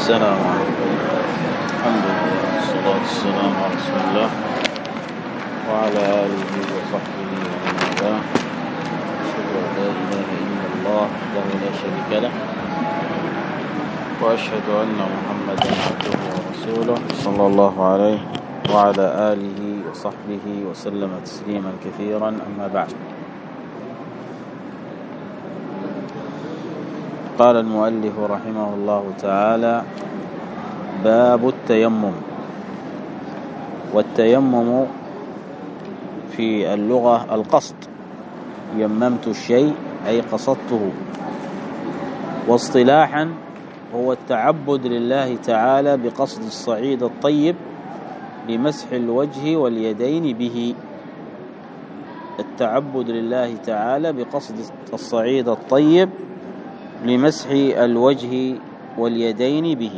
السلام عليكم. الحمد لله والصلاة والسلام على رسول الله وعلى آله وصحبه ومن والاه. أشهد أن لا إله إلا الله وحده لا شريك له، وأشهد أن محمدا عبده ورسوله صلى الله عليه وعلى آله وصحبه وسلم تسليما كثيرا. أما بعد، قال المؤلف رحمه الله تعالى: باب التيمم. والتيمم في اللغة القصد، يممت الشيء أي قصدته. واصطلاحا هو التعبد لله تعالى بقصد الصعيد الطيب لمسح الوجه واليدين به. التعبد لله تعالى بقصد الصعيد الطيب لمسح الوجه واليدين به.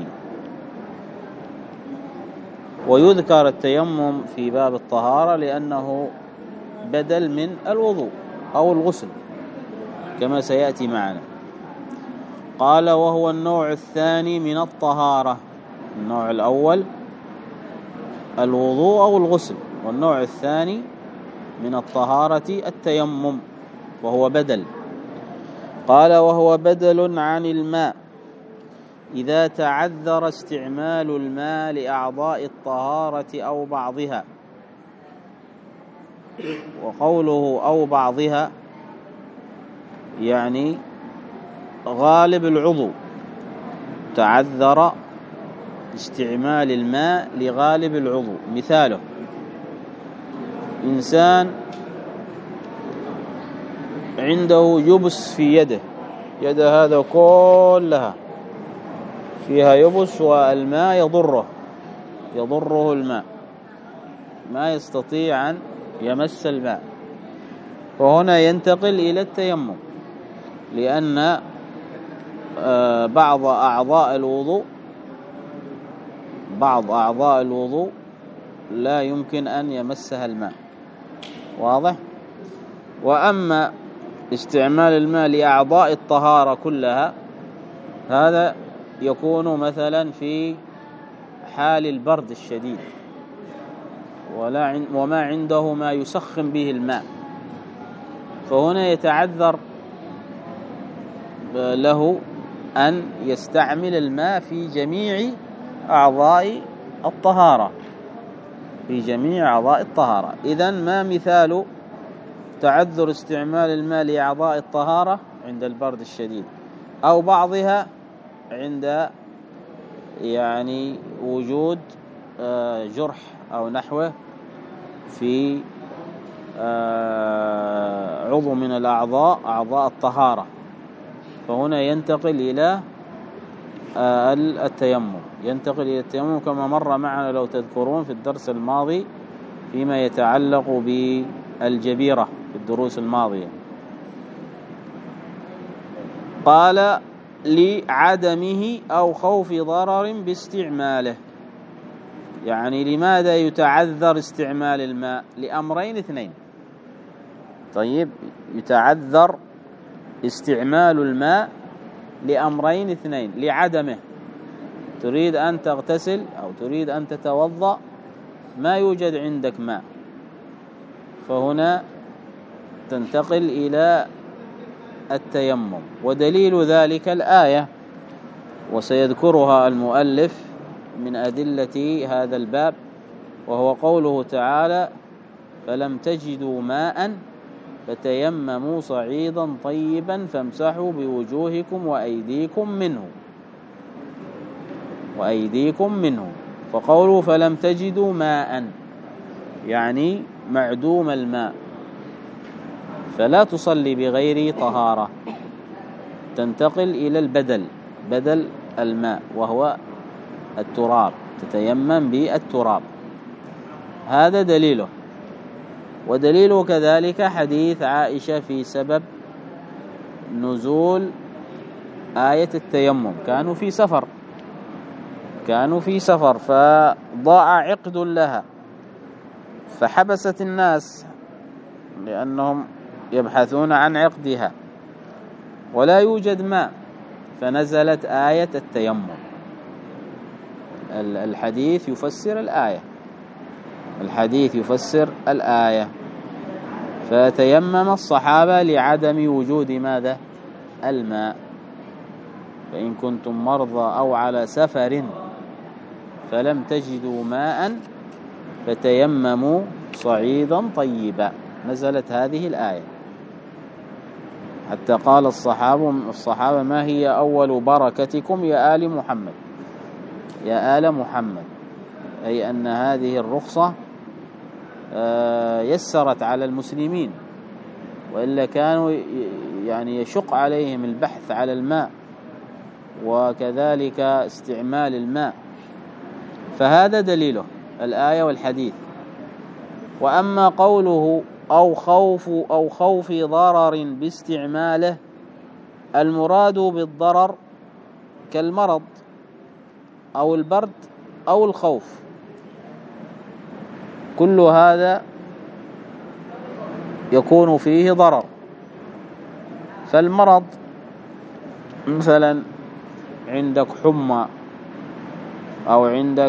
ويذكر التيمم في باب الطهارة لأنه بدل من الوضوء أو الغسل كما سيأتي معنا. قال: وهو النوع الثاني من الطهارة. النوع الأول الوضوء أو الغسل، والنوع الثاني من الطهارة التيمم، وهو بدل. قال: وهو بدل عن الماء إذا تعذر استعمال الماء لأعضاء الطهارة أو بعضها. وقوله أو بعضها يعني غالب العضو، تعذر استعمال الماء لغالب العضو. مثاله: إنسان عنده يبس في يده هذا كلها فيها يبس، والماء يضره الماء، ما يستطيع أن يمس الماء، وهنا ينتقل إلى التيمم، لأن بعض أعضاء الوضوء لا يمكن أن يمسها الماء. واضح؟ وأما استعمال الماء لأعضاء الطهارة كلها، هذا يكون مثلا في حال البرد الشديد وما عنده ما يسخن به الماء، فهنا يتعذر له أن يستعمل الماء في جميع أعضاء الطهارة، إذن ما مثال تعذر استعمال الماء لأعضاء الطهارة عند البرد الشديد، أو بعضها عند وجود جرح أو نحوه في عضو من أعضاء الطهارة، فهنا ينتقل إلى التيمم كما مر معنا لو تذكرون في الدرس الماضي فيما يتعلق بالجبيرة في الدروس الماضية. قال: لعدمه أو خوف ضرر باستعماله. يعني لماذا يتعذر استعمال الماء؟ لأمرين اثنين. طيب، يتعذر استعمال الماء لأمرين اثنين. لعدمه، تريد أن تغتسل أو تريد أن تتوضأ، ما يوجد عندك ماء، فهنا تنتقل إلى التيمم. ودليل ذلك الآية، وسيذكرها المؤلف من أدلة هذا الباب، وهو قوله تعالى: فلم تجدوا ماء فتيمموا صعيدا طيبا فامسحوا بوجوهكم وأيديكم منه. فقوله فلم تجدوا ماء يعني معدوم الماء، فلا تصلي بغير طهارة، تنتقل إلى بدل الماء وهو التراب، تتيمم بالتراب. هذا دليله. ودليله كذلك حديث عائشة في سبب نزول آية التيمم. كانوا في سفر فضاع عقد لها، فحبست الناس لأنهم يبحثون عن عقدها ولا يوجد ماء، فنزلت آية التيمم. الحديث يفسر الآية، الحديث يفسر الآية. فتيمم الصحابة لعدم وجود ماذا؟ الماء. فإن كنتم مرضى أو على سفر فلم تجدوا ماء فتيمموا صعيدا طيبا، نزلت هذه الآية. حتى قال الصحابة ما هي أول بركتكم يا آل محمد، يا آل محمد، أي أن هذه الرخصة يسرت على المسلمين، وإلا كانوا يعني يشق عليهم البحث على الماء وكذلك استعمال الماء. فهذا دليله الآية والحديث. وأما قوله أو خوف ضرر باستعماله، المراد بالضرر كالمرض أو البرد أو الخوف، كل هذا يكون فيه ضرر. فالمرض مثلا عندك حمى أو عندك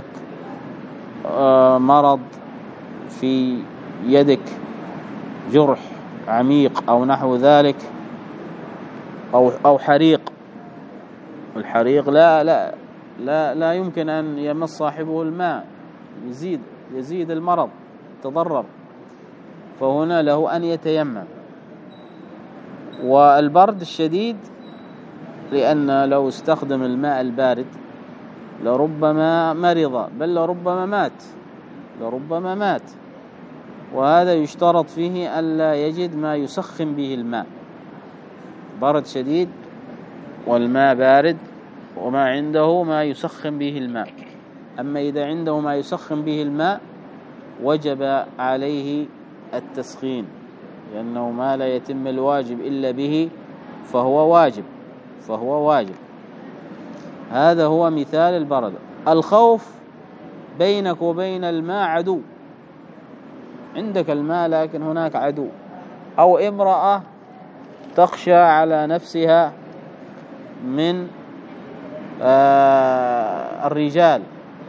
مرض في يدك، جرح عميق أو نحو ذلك، أو حريق. الحريق لا يمكن أن يمس صاحبه الماء، يزيد المرض، تضرر، فهنا له أن يتيمم. والبرد الشديد لأن لو استخدم الماء البارد لربما مرض، بل لربما مات. وهذا يشترط فيه ألا يجد ما يسخن به الماء، برد شديد والماء بارد وما عنده ما يسخن به الماء. أما إذا عنده ما يسخن به الماء وجب عليه التسخين، لأنه ما لا يتم الواجب إلا به فهو واجب. هذا هو مثال البرد. الخوف بينك وبين الماء عدو، عندك الماء لكن هناك عدو، أو امرأة تخشى على نفسها من الرجال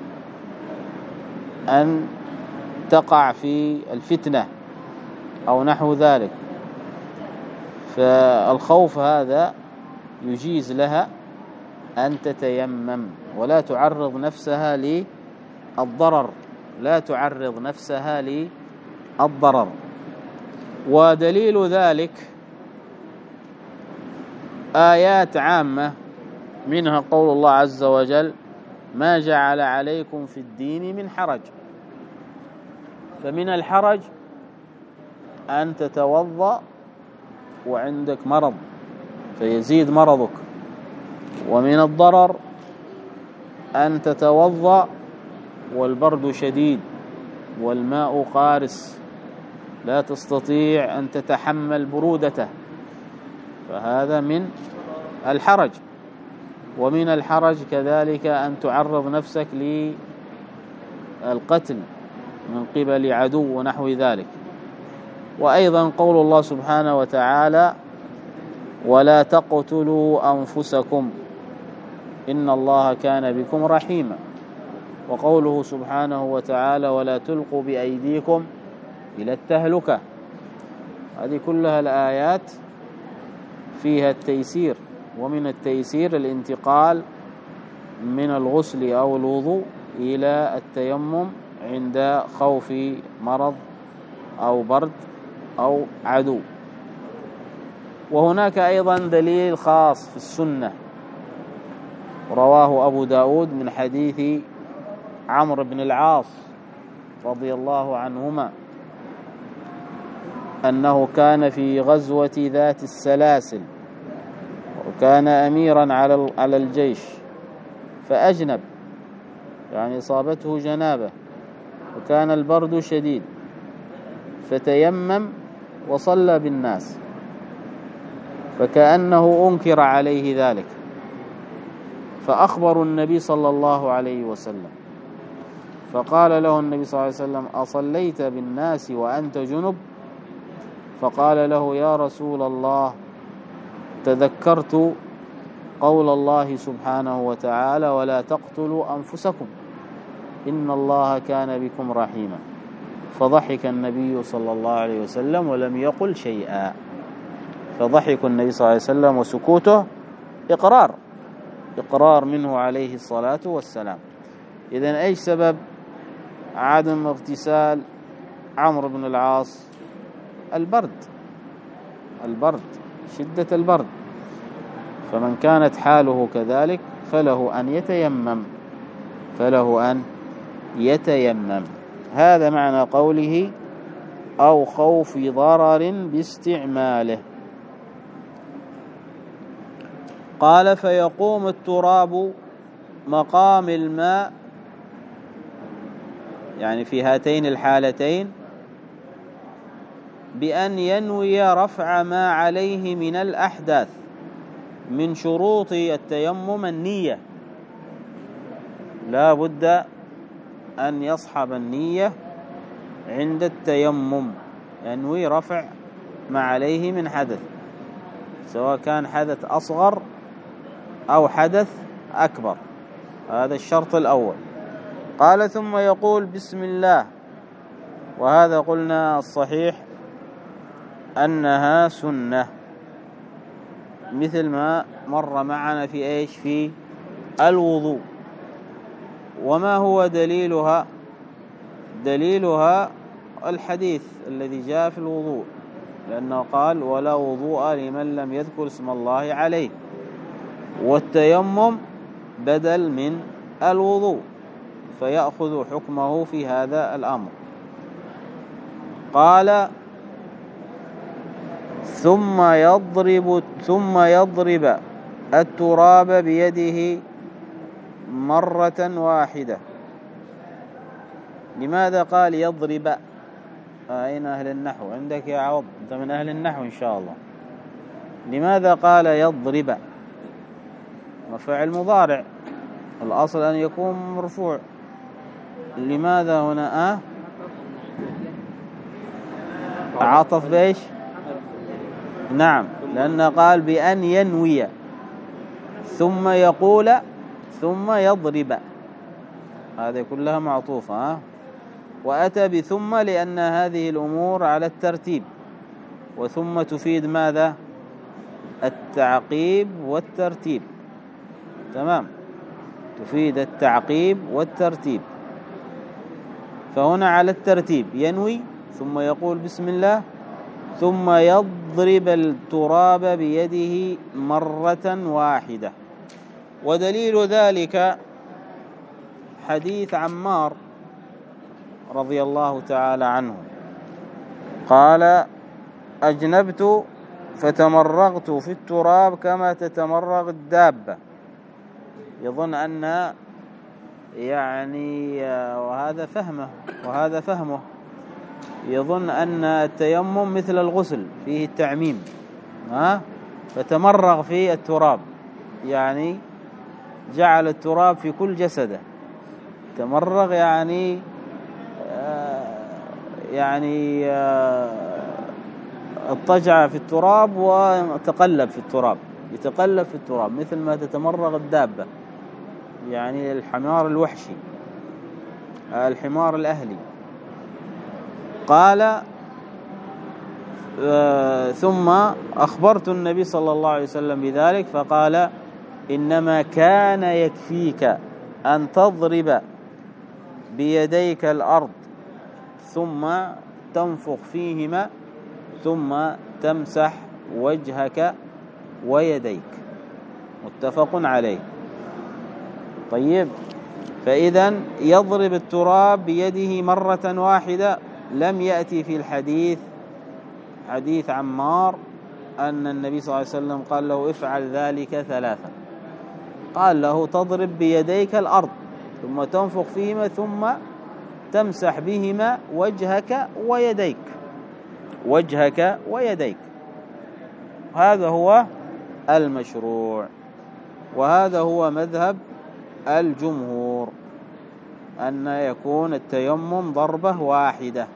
أن تقع في الفتنة أو نحو ذلك، فالخوف هذا يجيز لها أن تتيمم ولا تعرض نفسها للضرر. ودليل ذلك آيات عامة، منها قول الله عز وجل: ما جعل عليكم في الدين من حرج. فمن الحرج أن تتوضأ وعندك مرض فيزيد مرضك، ومن الضرر أن تتوضأ والبرد شديد والماء قارس لا تستطيع أن تتحمل برودته، فهذا من الحرج. ومن الحرج كذلك أن تعرض نفسك للقتل من قبل عدو ونحو ذلك. وأيضا قول الله سبحانه وتعالى: ولا تقتلوا أنفسكم إن الله كان بكم رحيما. وقوله سبحانه وتعالى: ولا تلقوا بأيديكم إلى التهلكة. هذه كلها الآيات فيها التيسير، ومن التيسير الانتقال من الغسل أو الوضوء إلى التيمم عند خوف مرض أو برد أو عدو. وهناك أيضا دليل خاص في السنة، رواه أبو داود من حديث عمرو بن العاص رضي الله عنهما أنه كان في غزوة ذات السلاسل، وكان أميرا على الجيش، فأجنب، يعني أصابته جنابة، وكان البرد شديد، فتيمم وصلى بالناس، فكأنه أنكر عليه ذلك، فأخبروا النبي صلى الله عليه وسلم، فقال له النبي صلى الله عليه وسلم: أصليت بالناس وأنت جنب؟ فقال له: يا رسول الله، تذكرت قول الله سبحانه وتعالى: ولا تقتلوا أنفسكم. إن الله كان بكم رحيما. فضحك النبي صلى الله عليه وسلم ولم يقل شيئا. فضحك النبي صلى الله عليه وسلم وسكوته إقرار منه عليه الصلاة والسلام. إذن أي سبب عدم اغتسال عمرو بن العاص؟ البرد، شدة البرد. فمن كانت حاله كذلك فله أن يتيمم. هذا معنى قوله أو خوف ضرر باستعماله. قال فيقوم التراب مقام الماء، يعني في هاتين الحالتين، بأن ينوي رفع ما عليه من الأحداث. من شروط التيمم النية، لا بد أن يصحب النية عند التيمم، ينوي رفع ما عليه من حدث، سواء كان حدث أصغر أو حدث أكبر. هذا الشرط الأول. قال ثم يقول بسم الله، وهذا قلنا الصحيح أنها سنة، مثل ما مر معنا في الوضوء. وما هو دليلها الحديث الذي جاء في الوضوء، لأنه قال ولا وضوء لمن لم يذكر اسم الله عليه، والتيمم بدل من الوضوء فيأخذ حكمه في هذا الأمر. قال ثم يضرب التراب بيده مرة واحدة. لماذا قال يضرب؟ أين أهل النحو؟ عندك يا عوض، أنت من أهل النحو إن شاء الله. لماذا قال يضرب؟ وفعل مضارع الأصل أن يكون مرفوع. لماذا هنا عاطف بإيش؟ نعم، لأن قال بأن ينوي ثم يقول ثم يضرب، هذه كلها معطوفة. وأتى بثم لأن هذه الأمور على الترتيب، وثم تفيد ماذا؟ التعقيب والترتيب. تمام، تفيد التعقيب والترتيب. فهنا على الترتيب، ينوي ثم يقول بسم الله ثم يضرب التراب بيده مرة واحدة. ودليل ذلك حديث عمار رضي الله تعالى عنه قال أجنبت فتمرغت في التراب كما تتمرغ الدابة. يظن أن يعني وهذا فهمه يظن أن التيمم مثل الغسل فيه التعميم، فتمرغ في التراب، يعني جعل التراب في كل جسده. تمرغ يعني اضطجع في التراب وتقلب في التراب، يتقلب في التراب مثل ما تتمرغ الدابة، يعني الحمار الوحشي، الحمار الأهلي. قال ثم أخبرت النبي صلى الله عليه وسلم بذلك فقال إنما كان يكفيك أن تضرب بيديك الأرض ثم تنفخ فيهما ثم تمسح وجهك ويديك. متفق عليه. طيب، فإذن يضرب التراب بيده مرة واحدة. لم يأتي في الحديث حديث عمار أن النبي صلى الله عليه وسلم قال له افعل ذلك ثلاثا، قال له تضرب بيديك الأرض ثم تنفخ فيهما ثم تمسح بهما وجهك ويديك. هذا هو المشروع، وهذا هو مذهب الجمهور، أن يكون التيمم ضربة واحدة،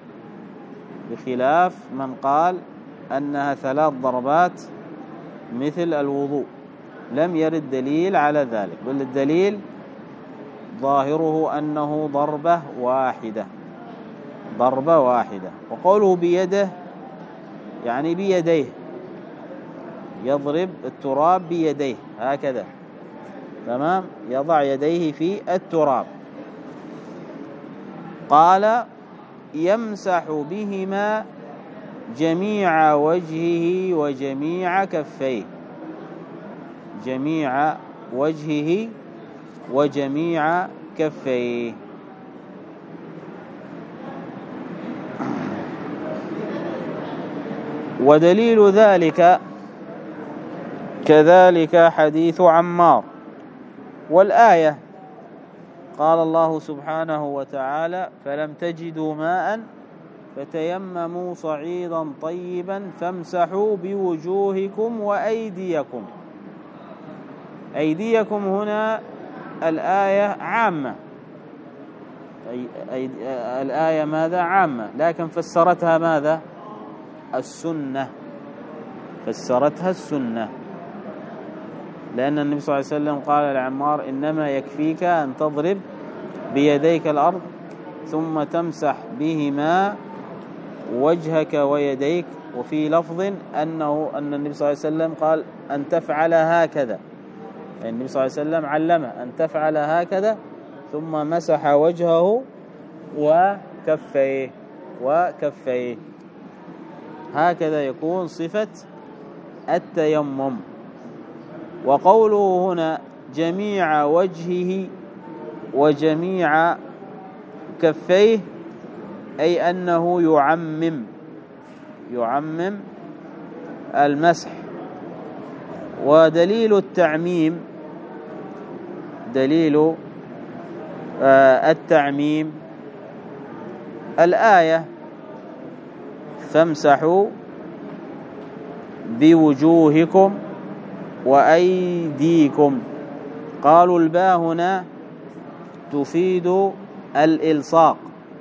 بخلاف من قال أنها 3 ضربات مثل الوضوء. لم يرد دليل على ذلك، بل الدليل ظاهره أنه ضربة واحدة. وقوله بيده يعني بيديه، يضرب التراب بيديه هكذا، تمام، يضع يديه في التراب. قال يمسح بهما جميع وجهه وجميع كفيه، جميع وجهه وجميع كفيه. ودليل ذلك كذلك حديث عمار والآية. قال الله سبحانه وتعالى فلم تجدوا ماء فتيمموا صعيدا طيبا فامسحوا بوجوهكم وأيديكم. أيديكم هنا الآية عامة، الآية ماذا؟ عامة، لكن فسرتها ماذا؟ السنة، فسرتها السنة، لأن النبي صلى الله عليه وسلم قال لعمار إنما يكفيك أن تضرب بيديك الأرض ثم تمسح بهما وجهك ويديك. وفي لفظ أن النبي صلى الله عليه وسلم قال أن تفعل هكذا، يعني النبي صلى الله عليه وسلم علمه أن تفعل هكذا، ثم مسح وجهه وكفيه. هكذا يكون صفة التيمم. وقوله هنا جميع وجهه وجميع كفيه أي أنه يعمم المسح. ودليل التعميم، دليل التعميم الآية فامسحوا بوجوهكم وأيديكم. قالوا الباء هنا تفيد الإلصاق،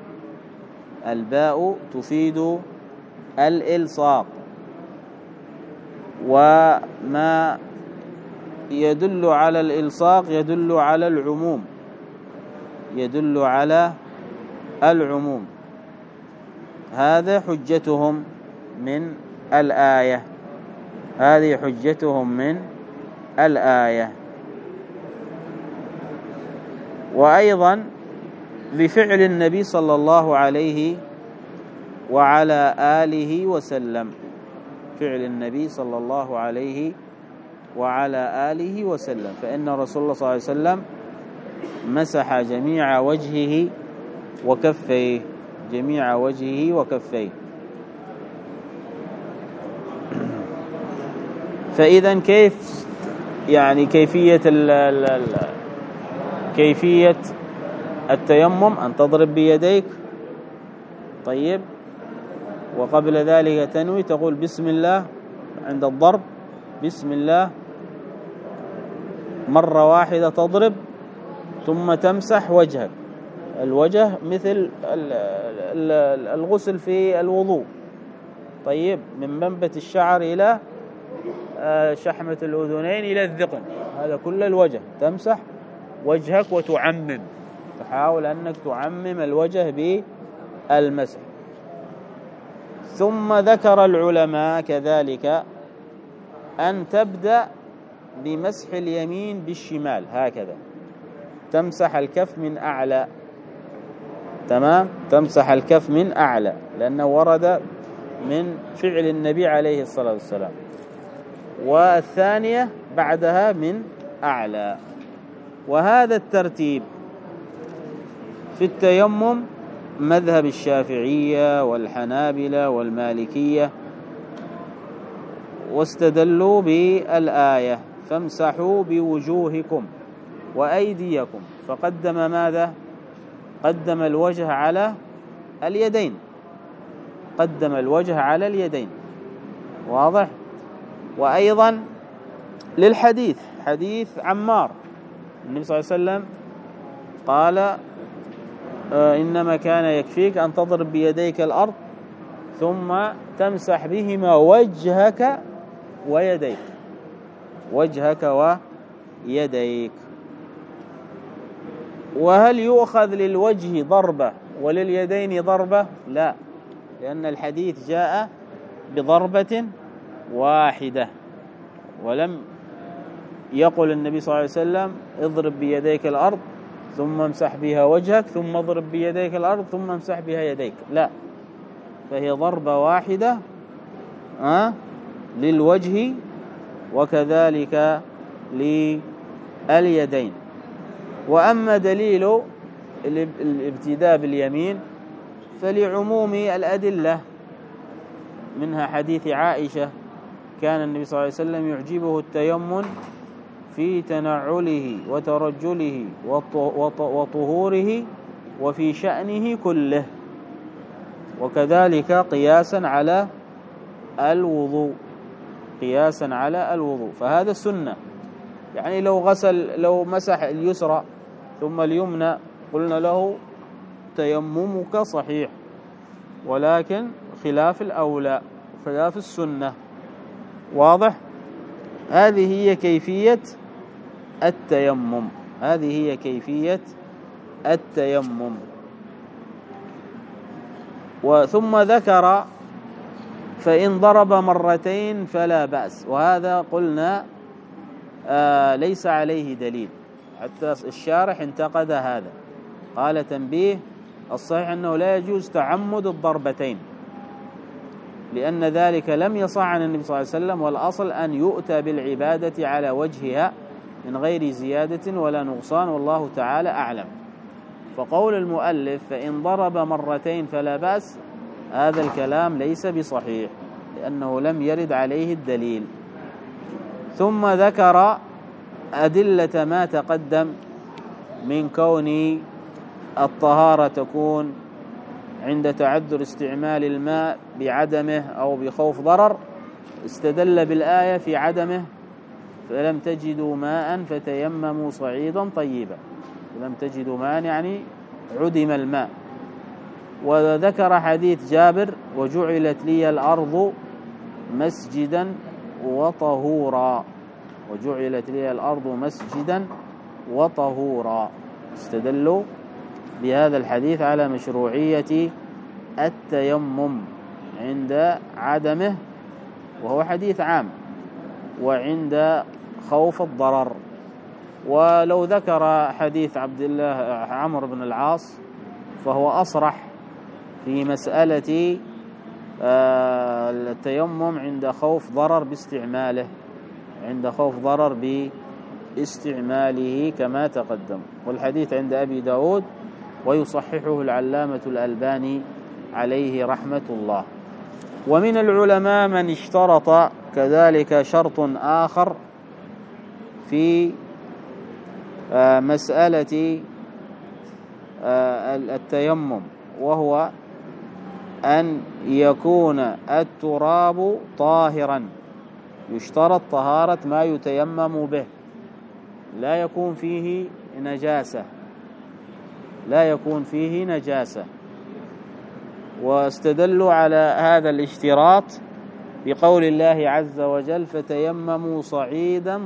الباء تفيد الإلصاق، وما يدل على الإلصاق يدل على العموم، يدل على العموم. هذا حجتهم من الآية، هذه حجتهم من الآية. وأيضا بفعل النبي صلى الله عليه وعلى آله وسلم، فعل النبي صلى الله عليه وعلى آله وسلم، فإن رسول الله صلى الله عليه وسلم مسح جميع وجهه وكفيه، جميع وجهه وكفيه. فإذا كيف يعني كيفية التيمم؟ أن تضرب بيديك، طيب، وقبل ذلك تنوي، تقول بسم الله عند الضرب، بسم الله مرة واحدة تضرب، ثم تمسح وجهك. الوجه مثل الغسل في الوضوء، طيب، من منبت الشعر إلى شحمة الأذنين إلى الذقن، هذا كل الوجه. تمسح وجهك وتعمم، تحاول أنك تعمم الوجه بالمسح. ثم ذكر العلماء كذلك أن تبدأ بمسح اليمين بالشمال هكذا، تمسح الكف من أعلى، تمام، تمسح الكف من أعلى، لأنه ورد من فعل النبي عليه الصلاة والسلام. والثانية بعدها من أعلى. وهذا الترتيب في التيمم مذهب الشافعية والحنابلة والمالكية، واستدلوا بالآية فامسحوا بوجوهكم وأيديكم، فقدم ماذا؟ قدم الوجه على اليدين، قدم الوجه على اليدين، واضح؟ وأيضا للحديث، حديث عمار، النبي صلى الله عليه وسلم قال إنما كان يكفيك أن تضرب بيديك الأرض ثم تمسح بهما وجهك ويديك، وجهك ويديك. وهل يؤخذ للوجه ضربة ولليدين ضربة؟ لا، لأن الحديث جاء بضربة واحدة، ولم يقل النبي صلى الله عليه وسلم اضرب بيديك الأرض ثم امسح بها وجهك ثم اضرب بيديك الأرض ثم امسح بها يديك، لا، فهي ضربة واحدة للوجه وكذلك لليدين. وأما دليل الابتداء باليمين فلعموم الأدلة، منها حديث عائشة كان النبي صلى الله عليه وسلم يعجبه التيمم في تنعله وترجله وطهوره وفي شأنه كله، وكذلك قياسا على الوضوء، فهذا السنة. يعني لو مسح اليسرى ثم اليمنى قلنا له تيممك صحيح، ولكن خلاف الأولى، خلاف السنة. واضح؟ هذه هي كيفية التيمم. ثم ذكر فإن ضرب مرتين فلا بأس، وهذا قلنا ليس عليه دليل، حتى الشارح انتقد هذا، قال تنبيه: الصحيح أنه لا يجوز تعمد الضربتين، لأن ذلك لم يصح عن النبي صلى الله عليه وسلم، والأصل أن يؤتى بالعبادة على وجهها من غير زيادة ولا نقصان، والله تعالى أعلم. فقول المؤلف فإن ضرب مرتين فلا بأس، هذا الكلام ليس بصحيح، لأنه لم يرد عليه الدليل. ثم ذكر أدلة ما تقدم من كون الطهارة تكون عند تعذر استعمال الماء بعدمه أو بخوف ضرر، استدل بالآية في عدمه: فلم تجدوا ماء فتيمموا صعيدا طيبا. فلم تجدوا ماء يعني عدم الماء. وذكر حديث جابر: وجعلت لي الأرض مسجدا وطهورا. وجعلت لي الأرض مسجدا وطهورا. استدلوا بهذا الحديث على مشروعية التيمم عند عدمه، وهو حديث عام، وعند خوف الضرر. ولو ذكر حديث عبد الله عمرو بن العاص فهو أصرح في مسألة التيمم عند خوف ضرر باستعماله كما تقدم. والحديث عند أبي داود، ويصححه العلامة الألباني عليه رحمة الله. ومن العلماء من اشترط كذلك شرط آخر في مسألة التيمم، وهو أن يكون التراب طاهرا. يشترط طهارة ما يتيمم به، لا يكون فيه نجاسة. واستدلوا على هذا الاشتراط بقول الله عز وجل: فتيمموا صعيدا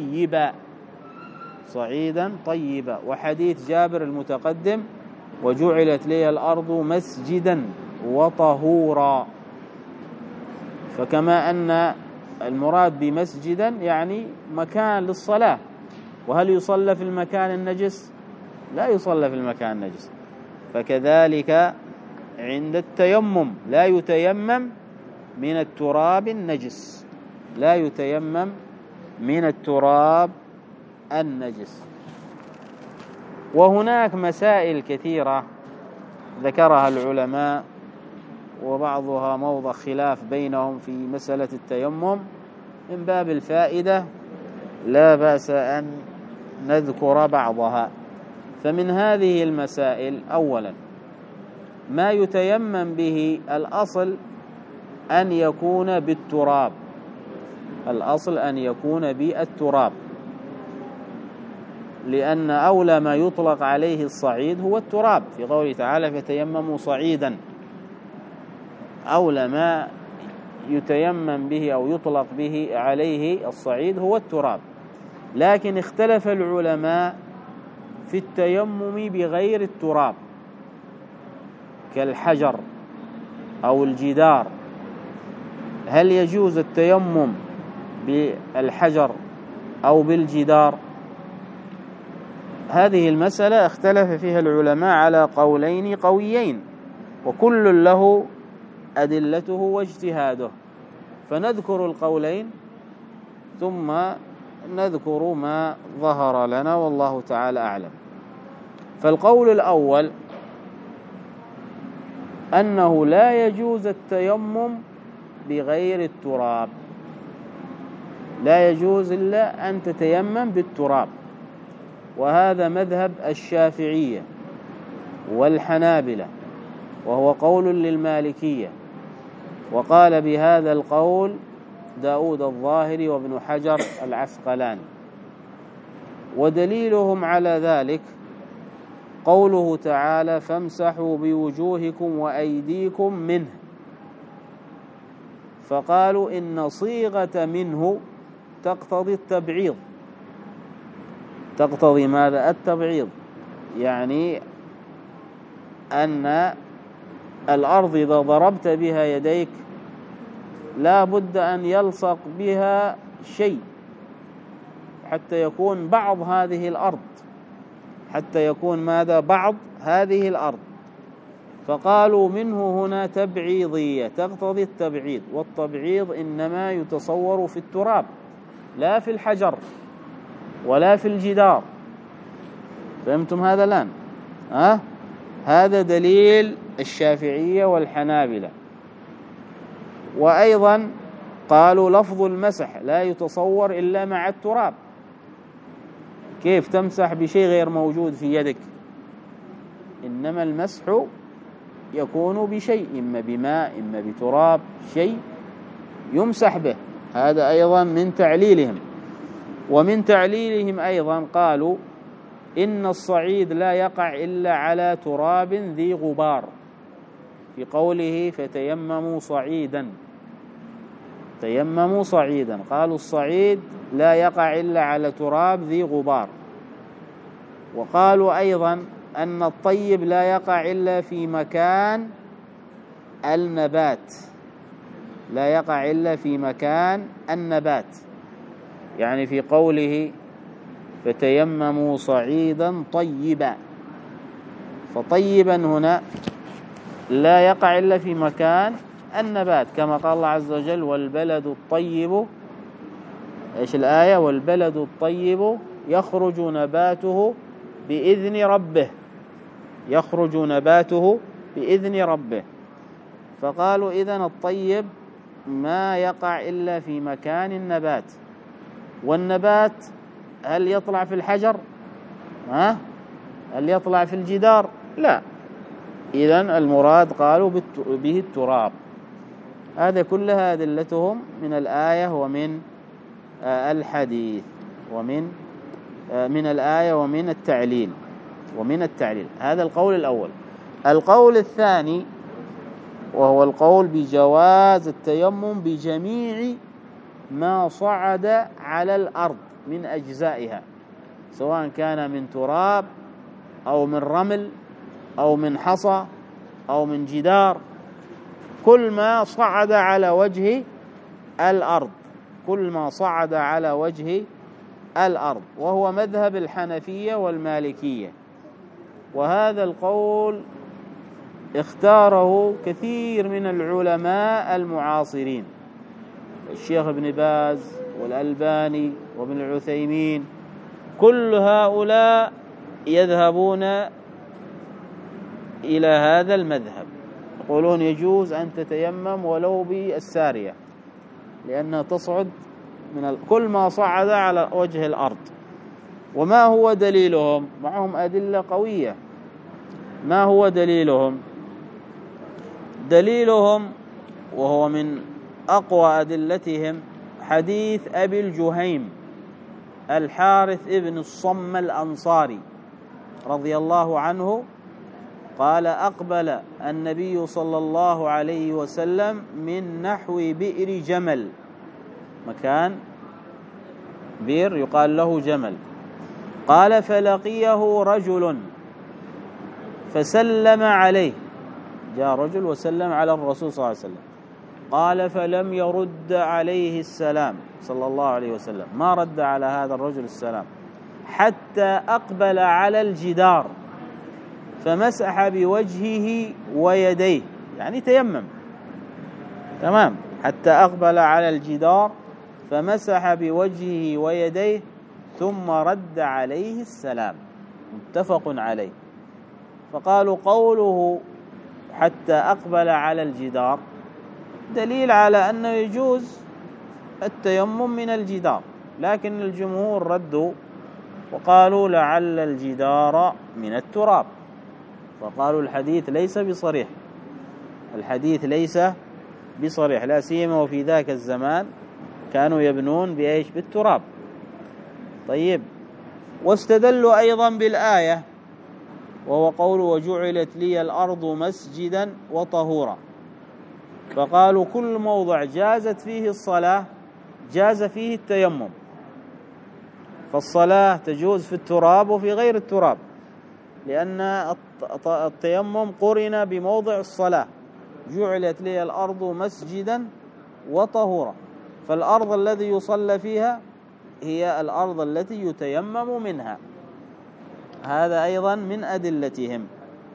طيبا، وحديث جابر المتقدم: وجعلت لي الأرض مسجدا وطهورا. فكما أن المراد بمسجدا يعني مكان للصلاة، وهل يصلى في المكان النجس؟ لا يصلى في المكان النجس. فكذلك عند التيمم لا يتيمم من التراب النجس. وهناك مسائل كثيرة ذكرها العلماء، وبعضها موضع خلاف بينهم في مسألة التيمم. من باب الفائدة لا بأس أن نذكر بعضها. فمن هذه المسائل: أولا، ما يتيمم به الأصل أن يكون بالتراب، لأن أولى ما يطلق عليه الصعيد هو التراب، في قوله تعالى: فتيمموا صعيدا. أولى ما يتيمم به أو يطلق به عليه الصعيد هو التراب. لكن اختلف العلماء في التيمم بغير التراب كالحجر أو الجدار، هل يجوز التيمم بالحجر أو بالجدار؟ هذه المسألة اختلف فيها العلماء على قولين قويين، وكل له أدلته واجتهاده، فنذكر القولين ثم نذكر ما ظهر لنا والله تعالى أعلم. فالقول الأول أنه لا يجوز التيمم بغير التراب، لا يجوز إلا أن تتيمم بالتراب، وهذا مذهب الشافعية والحنابلة، وهو قول للمالكية، وقال بهذا القول داود الظاهري وابن حجر العسقلاني. ودليلهم على ذلك قوله تعالى فامسحوا بوجوهكم وأيديكم منه، فقالوا إن صيغة منه تقتضي التبعيض. تقتضي ماذا؟ التبعيض، يعني أن الأرض إذا ضربت بها يديك لا بد أن يلصق بها شيء حتى يكون بعض هذه الأرض، حتى يكون ماذا؟ بعض هذه الأرض. فقالوا منه هنا تبعيضية تقتضي التبعيض، والتبعيض إنما يتصور في التراب لا في الحجر ولا في الجدار. فهمتم هذا الآن؟ هذا دليل الشافعية والحنابلة. وأيضا قالوا لفظ المسح لا يتصور إلا مع التراب. كيف تمسح بشيء غير موجود في يدك؟ إنما المسح يكون بشيء، إما بماء إما بتراب، شيء يمسح به. هذا أيضا من تعليلهم. ومن تعليلهم أيضا قالوا إن الصعيد لا يقع إلا على تراب ذي غبار، في قوله فتيمموا صعيدا، تيمموا صعيدا، قالوا الصعيد لا يقع إلا على تراب ذي غبار. وقالوا أيضا أن الطيب لا يقع إلا في مكان النبات، لا يقع إلا في مكان النبات، يعني في قوله فتيمموا صعيدا طيبا، فطيبا هنا لا يقع إلا في مكان النبات، كما قال الله عز وجل والبلد الطيب، إيش الآية؟ والبلد الطيب يخرج نباته بإذن ربه، يخرج نباته بإذن ربه. فقالوا إذن الطيب ما يقع إلا في مكان النبات. والنبات هل يطلع في الحجر؟ هل يطلع في الجدار؟ لا. إذن المراد قالوا به التراب. هذا كلها أدلتهم من الآية ومن الحديث، ومن الآية ومن التعليل، هذا القول الأول. القول الثاني وهو القول بجواز التيمم بجميع ما صعد على الأرض من أجزائها، سواء كان من تراب أو من رمل أو من حصى أو من جدار، كل ما صعد على وجه الأرض، كل ما صعد على وجه الأرض، وهو مذهب الحنفية والمالكية. وهذا القول اختاره كثير من العلماء المعاصرين، الشيخ ابن باز والألباني وابن العثيمين، كل هؤلاء يذهبون إلى هذا المذهب، يقولون يجوز أن تتيمم ولو بالسارية، لأنها تصعد من كل ما صعد على وجه الأرض. وما هو دليلهم؟ معهم أدلة قوية. ما هو دليلهم؟ دليلهم وهو من أقوى أدلتهم حديث أبي الجهيم الحارث ابن الصم الأنصاري رضي الله عنه قال أقبل النبي صلى الله عليه وسلم من نحو بئر جمل، مكان بئر يقال له جمل، قال فلقيه رجل فسلم عليه، جاء رجل وسلم على الرسول صلى الله عليه وسلم، قال فلم يرد عليه السلام صلى الله عليه وسلم، ما رد على هذا الرجل السلام، حتى أقبل على الجدار فمسح بوجهه ويديه، يعني تيمم تمام، حتى أقبل على الجدار فمسح بوجهه ويديه ثم رد عليه السلام، متفق عليه. فقالوا قوله حتى أقبل على الجدار دليل على أنه يجوز التيمم من الجدار، لكن الجمهور ردوا وقالوا لعل الجدار من التراب، فقالوا الحديث ليس بصريح، الحديث ليس بصريح، لا سيما وفي ذاك الزمان كانوا يبنون بإيش؟ بالتراب. طيب، واستدلوا أيضا بالآية وهو قول وجعلت لي الأرض مسجدا وطهورا، فقالوا كل موضع جازت فيه الصلاة جاز فيه التيمم، فالصلاة تجوز في التراب وفي غير التراب، لأن التيمم قرن بموضع الصلاة، جعلت لي الأرض مسجدا وطهورا، فالأرض الذي يصلى فيها هي الأرض التي يتيمم منها، هذا أيضا من أدلتهم.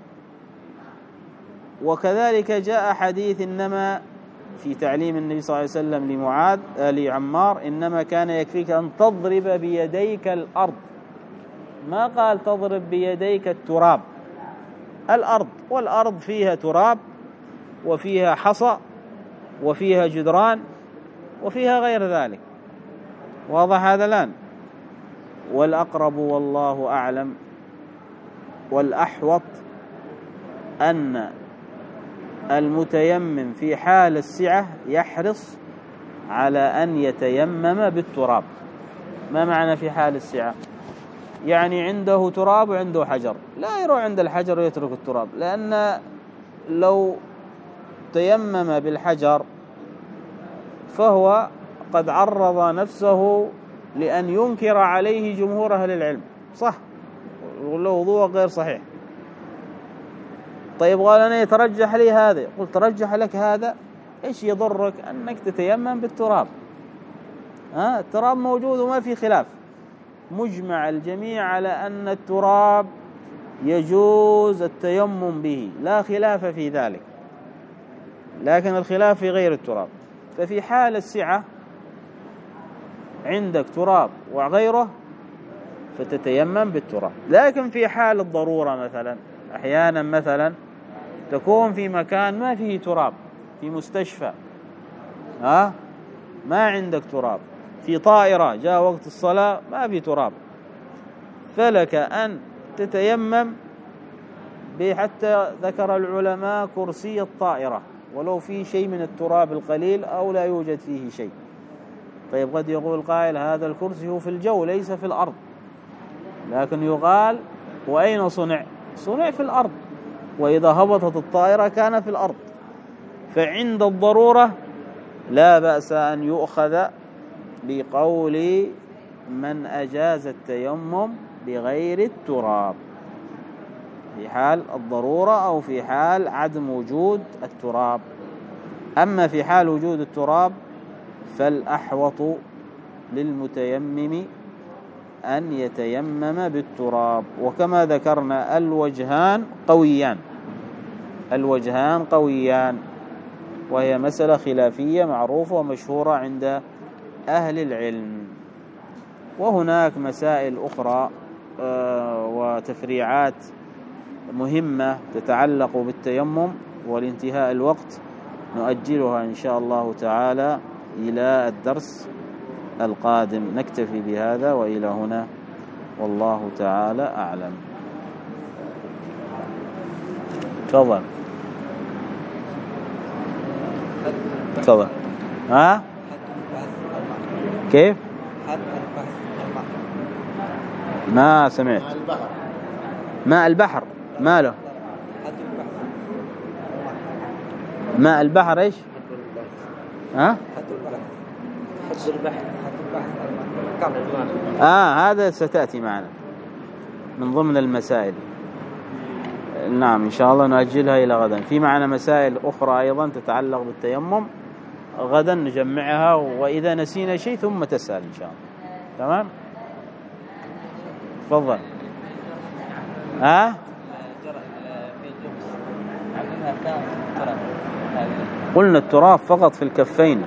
وكذلك جاء حديث إنما في تعليم النبي صلى الله عليه وسلم لعمار إنما كان يكفيك أن تضرب بيديك الأرض، ما قال تضرب بيديك التراب، الأرض، والأرض فيها تراب وفيها حصى وفيها جدران وفيها غير ذلك، واضح هذا الآن؟ والأقرب والله أعلم والأحوط أن المتيمم في حال السعة يحرص على أن يتيمم بالتراب. ما معنى في حال السعة؟ يعني عنده تراب وعنده حجر، لا يروح عند الحجر ويترك التراب، لأن لو تيمم بالحجر فهو قد عرض نفسه لأن ينكر عليه جمهور أهل العلم، صح؟ له وضوء غير صحيح. طيب قال أنا يترجح لي هذا، قلت ترجح لك هذا، إيش يضرك أنك تتيمم بالتراب؟ التراب موجود وما في خلاف، مجمع الجميع على أن التراب يجوز التيمم به، لا خلاف في ذلك، لكن الخلاف في غير التراب. ففي حال السعة عندك تراب وغيره فتتيمم بالتراب، لكن في حال الضرورة مثلا، أحيانا مثلا تكون في مكان ما فيه تراب، في مستشفى ما عندك تراب، في طائرة جاء وقت الصلاة ما في تراب، فلك أن تتيمم حتى ذكر العلماء كرسي الطائرة ولو في شيء من التراب القليل أو لا يوجد فيه شيء. طيب قد يقول قائل هذا الكرسي هو في الجو ليس في الأرض، لكن يقال وأين صنع؟ صنع في الأرض، وإذا هبطت الطائرة كان في الأرض، فعند الضرورة لا بأس أن يؤخذ بقول من أجاز التيمم بغير التراب في حال الضرورة أو في حال عدم وجود التراب. أما في حال وجود التراب فالأحوط للمتيمم أن يتيمم بالتراب. وكما ذكرنا الوجهان قويان، وهي مسألة خلافية معروفة ومشهورة عند أهل العلم. وهناك مسائل أخرى وتفريعات مهمة تتعلق بالتيمم، والانتهاء الوقت نؤجلها إن شاء الله تعالى إلى الدرس القادم. نكتفي بهذا وإلى هنا، والله تعالى أعلم. تفضل. كيف؟ ما سمعت. ماء البحر ماله؟ ماء البحر ايش؟ هذا ستأتي معنا. من ضمن المسائل. نعم إن شاء الله نأجلها إلى غدا. في معنا مسائل أخرى أيضا تتعلق بالتيمم، غدا نجمعها، وإذا نسينا شيء ثم تسأل إن شاء الله. تمام؟ تفضل. قلنا التراب فقط في الكفين.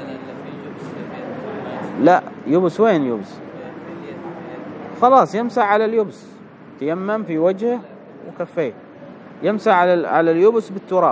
لا يبس. وين يبس؟ خلاص يمسح على اليبس، تيمم في وجهه وكفيه، يمسح على اليبس بالتراب.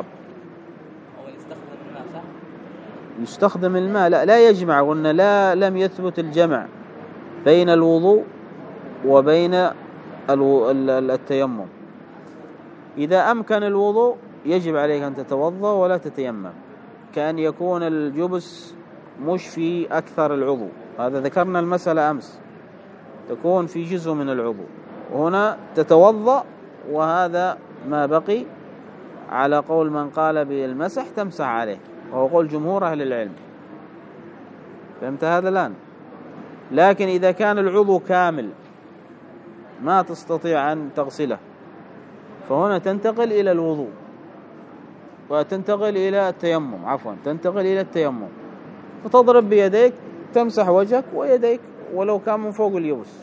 يستخدم الماء. لا يجمع. قلنا لم يثبت الجمع بين الوضوء وبين التيمم. إذا أمكن الوضوء يجب عليك أن تتوضأ ولا تتيمم، كأن يكون الجبس مش في أكثر العضو. هذا ذكرنا المسألة أمس، تكون في جزء من العضو، وهنا تتوضأ وهذا ما بقي على قول من قال بالمسح تمسح عليه، وهو قول جمهور أهل العلم. فهمت هذا الآن؟ لكن إذا كان العضو كامل ما تستطيع أن تغسله، فهنا تنتقل إلى الوضوء وتنتقل إلى التيمم، تنتقل إلى التيمم، فتضرب بيديك، تمسح وجهك ويديك ولو كان من فوق اليبس.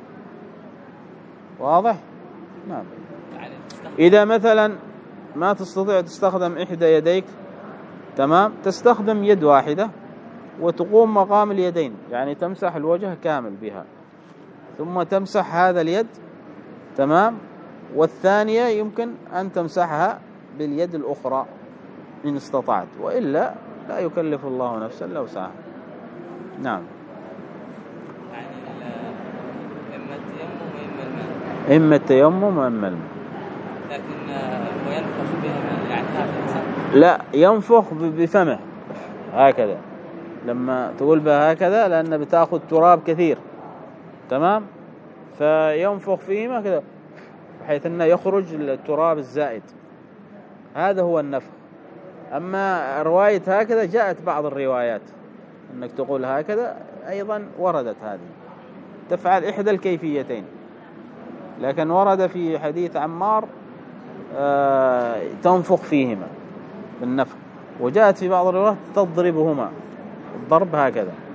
واضح؟ نعم. إذا مثلا ما تستطيع تستخدم إحدى يديك، تمام، تستخدم يد واحدة وتقوم مقام اليدين، يعني تمسح الوجه كامل بها، ثم تمسح هذا اليد، تمام، والثانية يمكن أن تمسحها باليد الأخرى إن استطعت، وإلا لا يكلف الله نفسا إلا وسعها. نعم. يعني إما التيمم وإما الماء. لكن هو ينفخ بها يعني هكذا؟ لا، ينفخ بفمه هكذا، لما تقول بها هكذا لأن بتأخذ تراب كثير، تمام، فينفخ فيهما كذا بحيث أنه يخرج التراب الزائد، هذا هو النفخ. أما رواية هكذا جاءت بعض الروايات أنك تقول هكذا، أيضا وردت هذه، تفعل إحدى الكيفيتين، لكن ورد في حديث عمار تنفخ فيهما بالنفخ، وجاءت في بعض الروايات تضربهما الضرب هكذا.